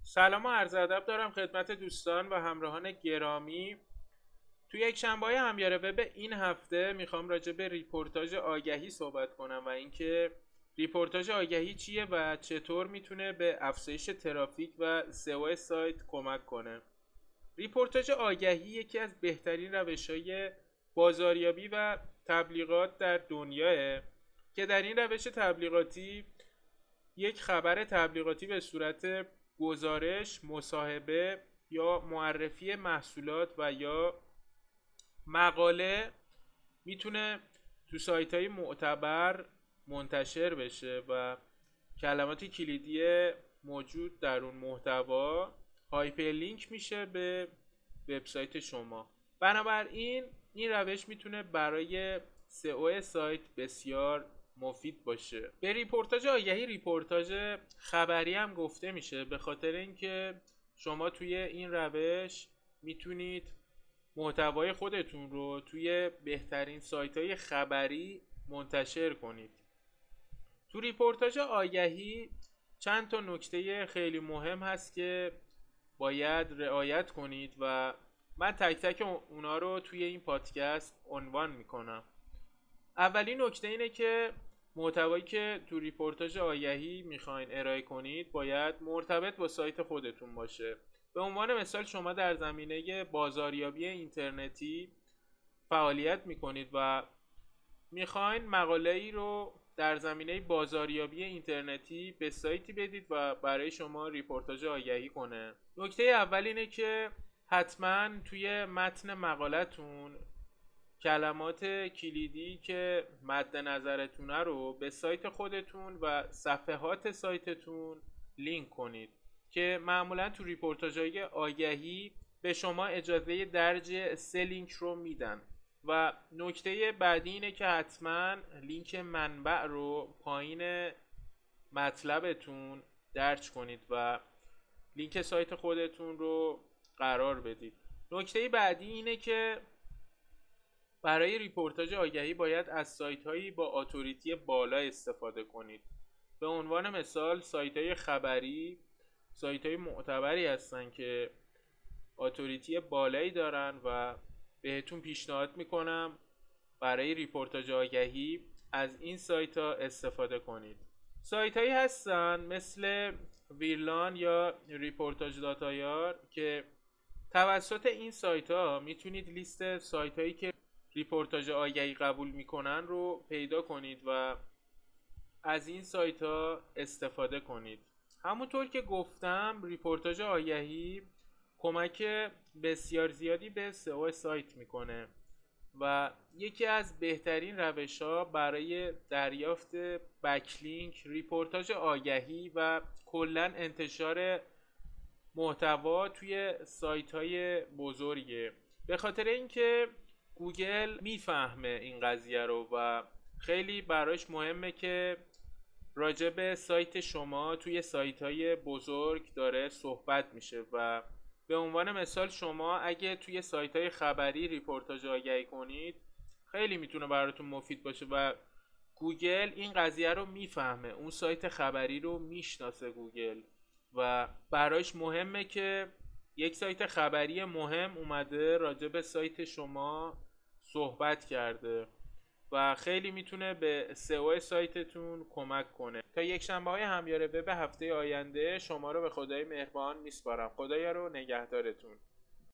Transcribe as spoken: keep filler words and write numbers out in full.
سلام و عرض ادب دارم خدمت دوستان و همراهان گرامی. توی یک شنبه همیاره وب این هفته میخوام راجع به ریپورتاج آگهی صحبت کنم و اینکه ریپورتاج آگهی چیه و چطور میتونه به افزایش ترافیک و سئو سایت کمک کنه. ریپورتاج آگهی یکی از بهترین روش‌های بازاریابی و تبلیغات در دنیاه که در این روش تبلیغاتی یک خبر تبلیغاتی به صورت گزارش، مصاحبه یا معرفی محصولات و یا مقاله میتونه تو سایت های معتبر منتشر بشه و کلمات کلیدی موجود در اون محتوا هایپرلینک میشه به وبسایت شما. بنابراین این روش میتونه برای سئو سایت بسیار مفید باشه. به ریپورتاج آگهی ریپورتاج خبری هم گفته میشه، به خاطر اینکه شما توی این روش میتونید محتوای خودتون رو توی بهترین سایت های خبری منتشر کنید. تو ریپورتاج آگهی چند تا نکته خیلی مهم هست که باید رعایت کنید و من تک تک اونا رو توی این پادکست عنوان میکنم. اولین نکته اینه که محتوایی که تو ریپورتاج آگهی میخواین ارائه کنید باید مرتبط با سایت خودتون باشه. به عنوان مثال شما در زمینه بازاریابی اینترنتی فعالیت میکنید و میخواین مقاله ای رو در زمینه بازاریابی اینترنتی به سایتی بدید و برای شما ریپورتاج آگهی کنه. نکته اول اینه که حتما توی متن مقالتون کلمات کلیدی که مد نظرتونه رو به سایت خودتون و صفحات سایتتون لینک کنید که معمولا تو ریپورتاج‌های آگهی به شما اجازه درج سه لینک رو میدن. و نکته بعدی اینه که حتما لینک منبع رو پایین مطلبتون درج کنید و لینک سایت خودتون رو قرار بدید. نکته بعدی اینه که برای ریپورتاج آگهی باید از سایت هایی با اتوریتی بالا استفاده کنید. به عنوان مثال سایت های خبری سایت های معتبری هستن که اتوریتی بالایی دارن و بهتون پیشنهاد میکنم برای ریپورتاج آگهی از این سایت ها استفاده کنید. سایت هایی هستن مثل ویرلان یا ریپورتاج داتایار که توسط این سایت ها میتونید لیست سایت هایی که ریپورتاج آگهی قبول میکنن رو پیدا کنید و از این سایت ها استفاده کنید. همونطور که گفتم ریپورتاج آگهی کمک بسیار زیادی به سئو سایت میکنه و یکی از بهترین روش ها برای دریافت بکلینک ریپورتاج آگهی و کلا انتشار محتوا توی سایت های بزرگه، به خاطر اینکه گوگل میفهمه این قضیه رو و خیلی براش مهمه که راجع به سایت شما توی سایت های بزرگ داره صحبت میشه و به عنوان مثال شما اگه توی سایت های خبری ریپورتاج آگهی کنید خیلی میتونه براتون مفید باشه و گوگل این قضیه رو میفهمه، اون سایت خبری رو میشناسه گوگل و براش مهمه که یک سایت خبری مهم اومده راجع به سایت شما صحبت کرده و خیلی میتونه به سئو سایتتون کمک کنه. تا یک شنبه های همیاره وب هفته آینده شما رو به خدای مهربان میسپارم. خدایا رو نگهدارتون.